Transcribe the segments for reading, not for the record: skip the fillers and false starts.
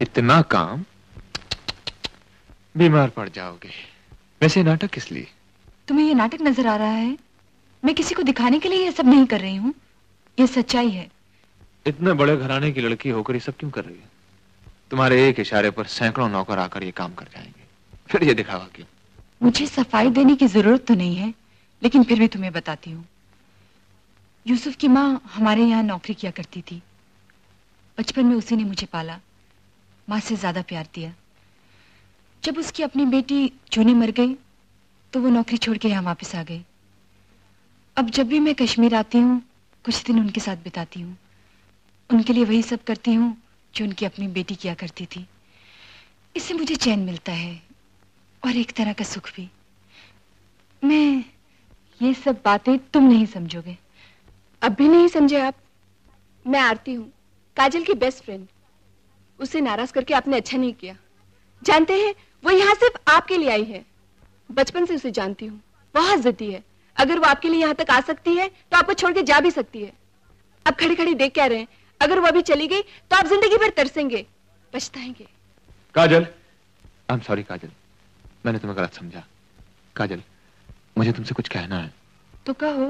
इतना काम, बीमार पड़ जाओगे। वैसे नाटक किस लिए? तुम्हें ये नाटक नजर आ रहा है? मैं किसी को दिखाने के लिए ये सब नहीं कर रही हूँ, ये सच्चाई है। इतने बड़े घराने की लड़की होकर ये सब क्यों कर रही है? तुम्हारे एक इशारे पर सैकड़ों नौकर आकर ये काम कर जाएंगे, फिर ये दिखावा क्यों? मुझे सफाई देने की जरूरत तो नहीं है, लेकिन फिर भी तुम्हें बताती हूँ। यूसुफ की माँ हमारे यहाँ नौकरी किया करती थी। बचपन में उसी ने मुझे पाला, माँ से ज्यादा प्यार दिया। जब उसकी अपनी बेटी जूनी मर गई तो वो नौकरी छोड़ के यहाँ वापस आ गई। अब जब भी मैं कश्मीर आती हूँ, कुछ दिन उनके साथ बिताती हूँ। उनके लिए वही सब करती हूँ जो उनकी अपनी बेटी किया करती थी। इससे मुझे चैन मिलता है और एक तरह का सुख भी। मैं ये सब बातें तुम नहीं समझोगे। अब भी नहीं समझे आप? मैं आरती हूँ, काजल की बेस्ट फ्रेंड। उसे नाराज करके आपने अच्छा नहीं किया। जानते हैं, वो यहाँ सिर्फ आपके लिए आई है। बचपन से उसे जानती हूँ, बहुत जिद्दी है। अगर वो आपके लिए यहाँ तक आ सकती है तो आपको छोड़ के जा भी सकती है। अब खड़ी खड़ी देख क्या रहे हैं? अगर वो अभी चली गई तो आप जिंदगी भर तरसेंगे, पछताएंगे। काजल, आई एम सॉरी काजल, मैंने तुम्हें गलत समझा। काजल, मुझे तुमसे कुछ कहना है। तो कहो।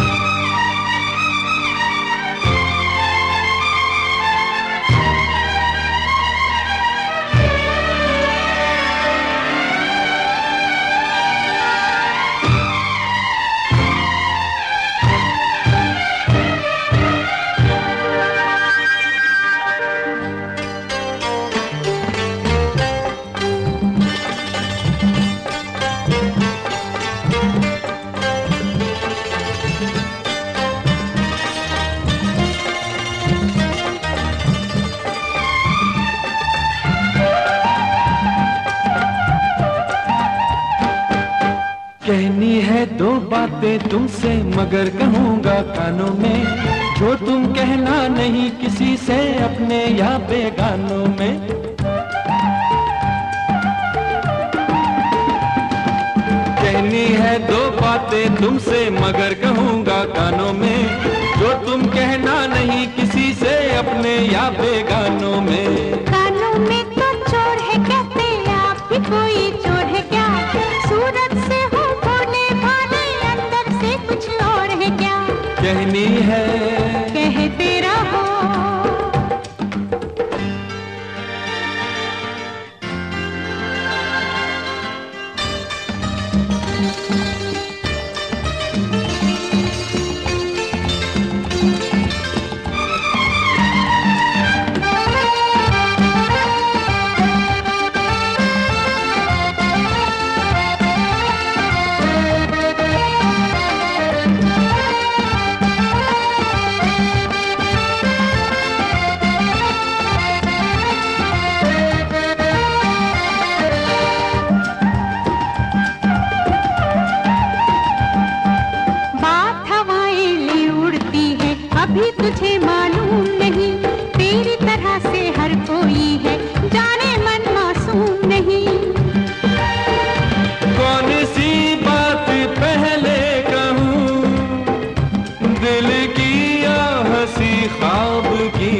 कहनी है दो बातें तुमसे मगर कहूँगा कानों में, जो तुम कहना नहीं किसी से अपने या बेगानों में। कहनी है दो बातें तुमसे मगर कहूँगा कानों में, जो तुम कहना नहीं किसी से अपने या बेगानों में। कानों में तो चोर है कहते आप भी, कोई चोर है क्या? सूरत से हो भोले भाले, अंदर से कुछ और है क्या? कहनी है कहते रहो। अभी तुझे मालूम नहीं, तेरी तरह से हर कोई है, जाने मन मासूम नहीं। कौन सी बात पहले कहूँ, दिल की या हंसी ख्वाब की?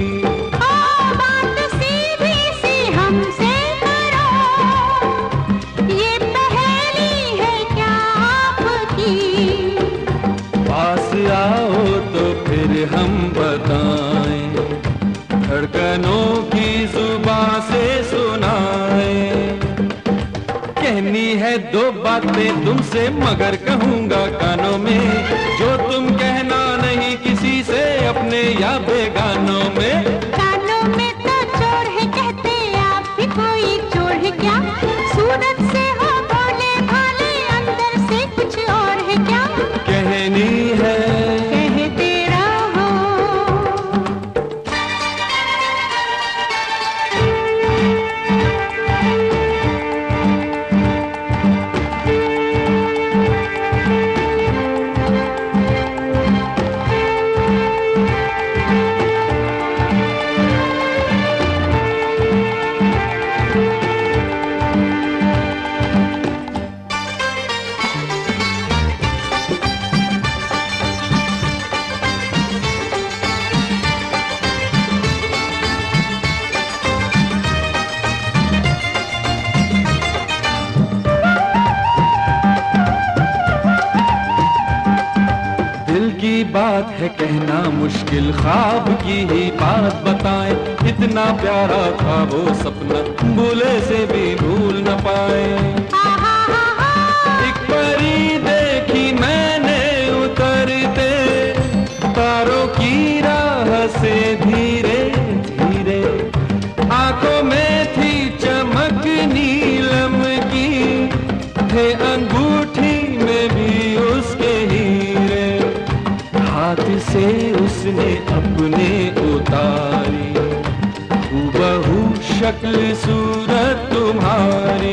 बात सीधी सी हमसे करो, ये पहेली है क्या आपकी? पास आओ तो फिर हम बताएं, धड़कनों की जुबान से सुनाएं। कहनी है दो बातें तुमसे मगर कहूँगा कानों में, जो तुम कहना नहीं किसी से अपने या बेगानों में। कानों में तो चोर है कहते आप भी, कोई चोर है क्या? सूरत से हो भोले भाले, अंदर से कुछ और है क्या? कहनी है कहते रहो। बात है कहना मुश्किल, ख्वाब की ही बात बताएं। इतना प्यारा था वो सपना, भूले से भी भूल न पाए। एक परी देखी मैंने उतरते तारों की राह से धीरे धीरे, आंखों में थी चमक नीलम की, थे अंगूठी में भी उसके हीरे। हाथ से उसने अपने उतारी, हूबहू शक्ल सूरत तुम्हारी।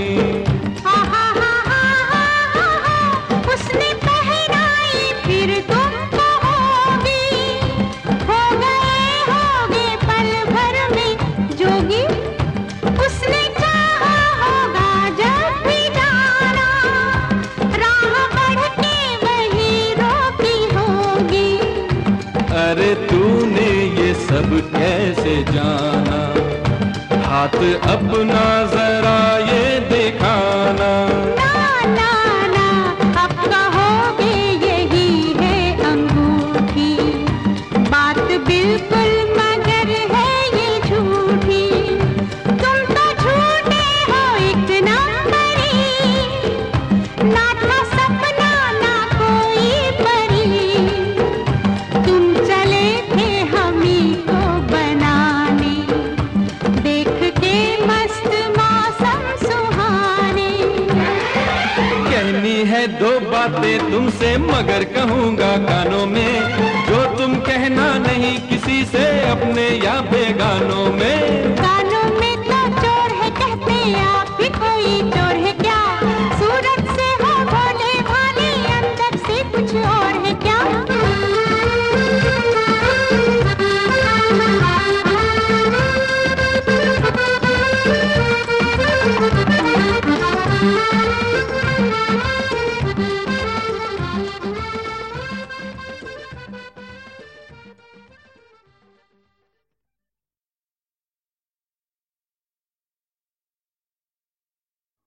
उसने पहनाई फिर तुम कहोगी, हो गए पल भर में जोगी। उसने चाहा होगा जब भी जाना, राह बढ़ के वही रोकी होगी। अरे तूने ये सब कैसे जाना, हाथ अपना जरा ये दिखाना। ना ना ना, अब कहोगे यही है अंगूठी, बात बिल्कुल मगर है ये झूठी। तुम तो झूठे हो एक नंबरी, ना था सपना ना कोई परी। तुम चले थे हमी को बनाने, देख के मस्त मौसम सुहाने। कहनी है दो बातें तुमसे मगर कहूँगा कानों में, जो तुम कहना नहीं किसी से अपने या बेगानों में। कानों में तो चोर है कहते आप भी कोई चोर है क्या, सूरत से हो भोले भाले अंदर से कुछ और